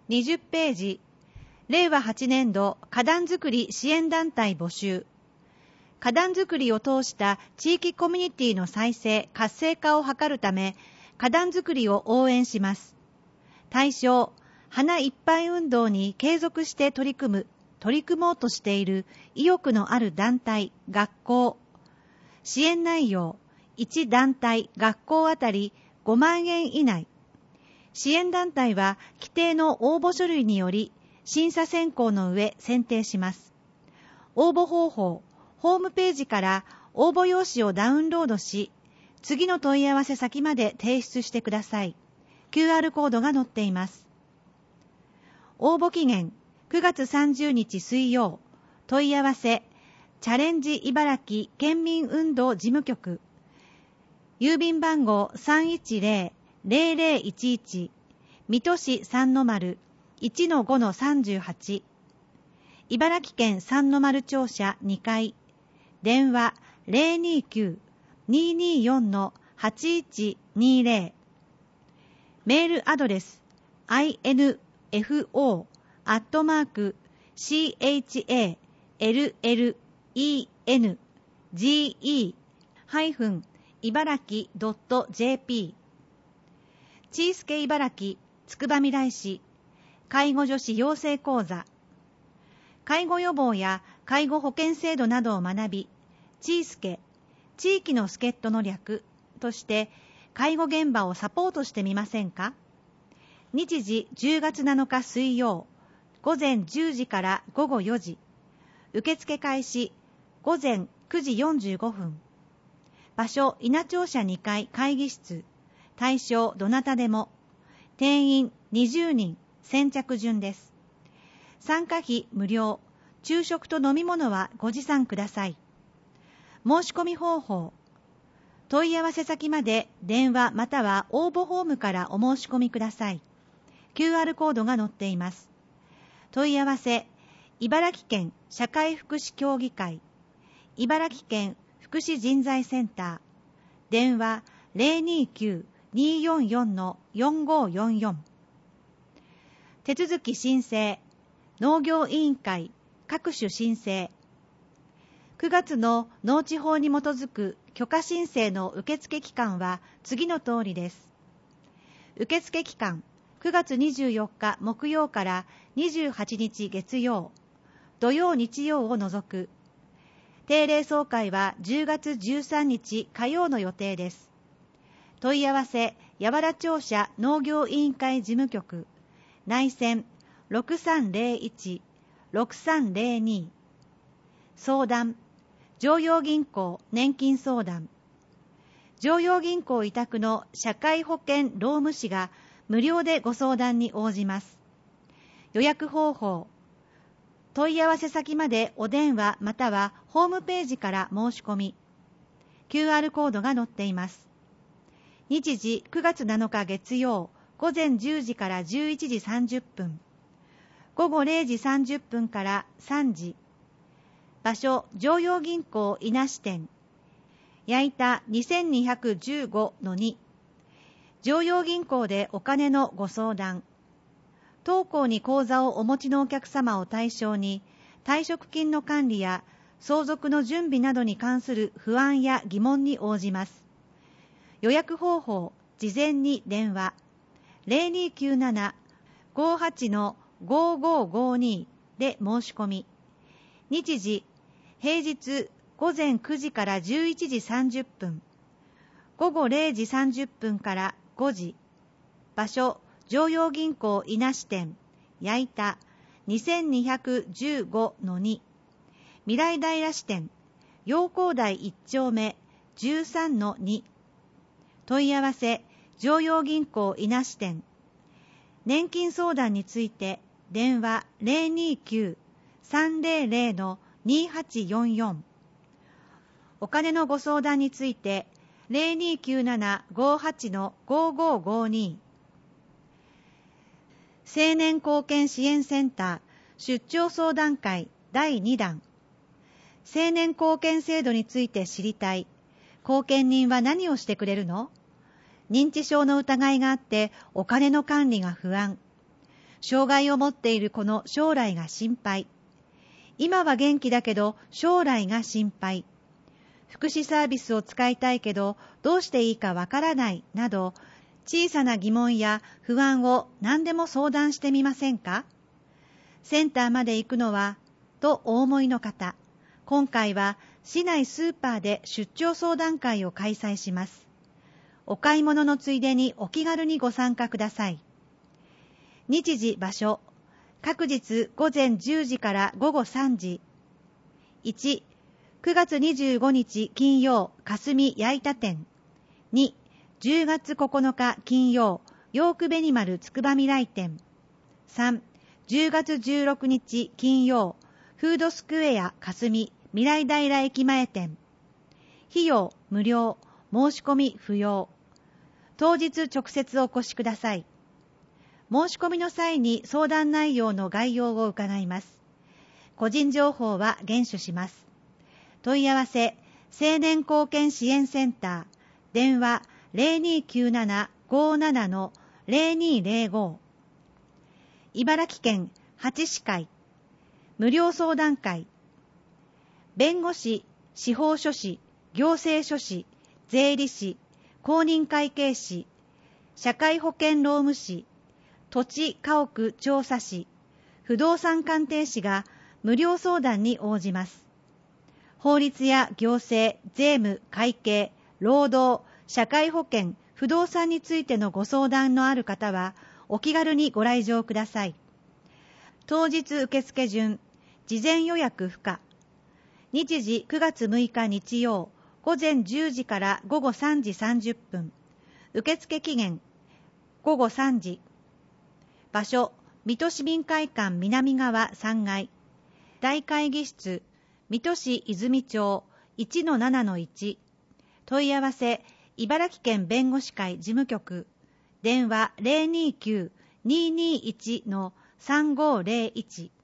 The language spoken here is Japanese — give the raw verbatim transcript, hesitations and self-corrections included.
にじゅっページ、令和はちねんど花壇づくり支援団体募集。花壇づくりを通した地域コミュニティの再生・活性化を図るため、花壇づくりを応援します。対象、花いっぱい運動に継続して取り組む、取り組もうとしている意欲のある団体、学校。支援内容、いち団体、学校あたりごまんえん以内。支援団体は規定の応募書類により審査選考の上選定します。応募方法、ホームページから応募用紙をダウンロードし、次の問い合わせ先まで提出してください。キューアール コードが載っています。応募期限、くがつさんじゅうにち水曜。問い合わせ、チャレンジ茨城県民運動事務局。郵便番号 さんいちゼロ ゼロゼロいちいち、水戸市三の丸 いちのごのさんじゅうはち、茨城県三の丸庁舎にかい、電話 ゼロにきゅう にーにーよん はちいちにーゼロ、メールアドレス アイエヌエフオー アットマーク シーエイチエーエルエルイーエヌジーイー ハイフン茨城 ドット ジェーピー、 ちいすけ茨城つくばみらい市介護女子養成講座。介護予防や介護保険制度などを学び、ちいすけ、地域の助っ人の略として介護現場をサポートしてみませんか。日時じゅうがつなのか水曜、午前じゅうじから午後よじ。受付開始午前くじよんじゅうごふん。場所、稲庁舎にかい会議室。対象、どなたでも。定員にじゅうにん、先着順です。参加費無料。昼食と飲み物はご持参ください。申し込み方法。問い合わせ先まで電話または応募フォームからお申し込みください。キューアール コードが載っています。問い合わせ、茨城県社会福祉協議会、茨城県福祉人材センター、電話 ゼロにきゅう にーよんよん よんごよんよん。手続き申請、農業委員会各種申請。くがつの農地法に基づく許可申請の受付期間は次の通りです。受付期間、くがつにじゅうよっか木曜からにじゅうはちにち月曜、土曜日曜を除く。定例総会はじゅうがつじゅうさんにち火曜の予定です。問い合わせ、八原庁舎農業委員会事務局、内線 ろくさんゼロいち ろくさんゼロに。相談、常陽銀行年金相談。常陽銀行委託の社会保険労務士が無料でご相談に応じます。予約方法、問い合わせ先までお電話またはホームページから申し込み。キューアール コードが載っています。日時くがつなのか月曜、午前じゅうじからじゅういちじさんじゅっぷん。午後れいじさんじゅっぷんからさんじ。場所、常陽銀行伊那支店。矢板 にせんにひゃくじゅうごのに。常陽銀行でお金のご相談。当行に口座をお持ちのお客様を対象に、退職金の管理や相続の準備などに関する不安や疑問に応じます。予約方法、事前に電話 ゼロにきゅうなな ごはち ごごごに で申し込み。日時、平日午前くじからじゅういちじさんじゅっぷん、午後れいじさんじゅっぷんからごじ。場所、常陽銀行伊那支店、矢板 にせんにひゃくじゅうごのに。未来平支店、陽光台いっ丁目 じゅうさんのに。問い合わせ、常陽銀行伊那支店。年金相談について、電話 ゼロにきゅう さんゼロゼロ にはちよんよん。お金のご相談について、ゼロにきゅうなな ごはち ごごごに。青年貢献支援センター出張相談会だいにだん。青年貢献制度について知りたい。後見人は何をしてくれるの？認知症の疑いがあってお金の管理が不安。 障害を持っている子の将来が心配。今は元気だけど将来が心配。福祉サービスを使いたいけどどうしていいかわからないなど、小さな疑問や不安を何でも相談してみませんか？センターまで行くのはとお思いの方、今回は市内スーパーで出張相談会を開催します。お買い物のついでにお気軽にご参加ください。日時場所、各日午前じゅうじから午後さんじ。いち、くがつにじゅうごにち金曜、霞矢板店。に、じゅうがつここのか金曜、ヨークベニマルつくばみらい店。さん、じゅうがつじゅうろくにち金曜、フードスクエア霞みらい平駅前店。費用無料、申し込み不要。当日直接お越しください。申し込みの際に相談内容の概要を伺います。個人情報は厳守します。問い合わせ、青年貢献支援センター、電話 ゼロにきゅうなな ごーなな の ゼロにゼロご。茨城県八市会、無料相談会、弁護士、司法書士、行政書士、税理士、公認会計士、社会保険労務士、土地家屋調査士、不動産鑑定士が無料相談に応じます。法律や行政、税務、会計、労働、社会保険、不動産についてのご相談のある方はお気軽にご来場ください。当日受付順、事前予約不可。日時くがつむいか日曜、午前じゅうじから午後さんじさんじゅっぷん。受付期限、午後さんじ。場所、水戸市民会館南側さんがい。大会議室、水戸市泉町 いちのななのいち。問い合わせ、茨城県弁護士会事務局。電話 ゼロにきゅう にーにーいち のさんごーゼロいち。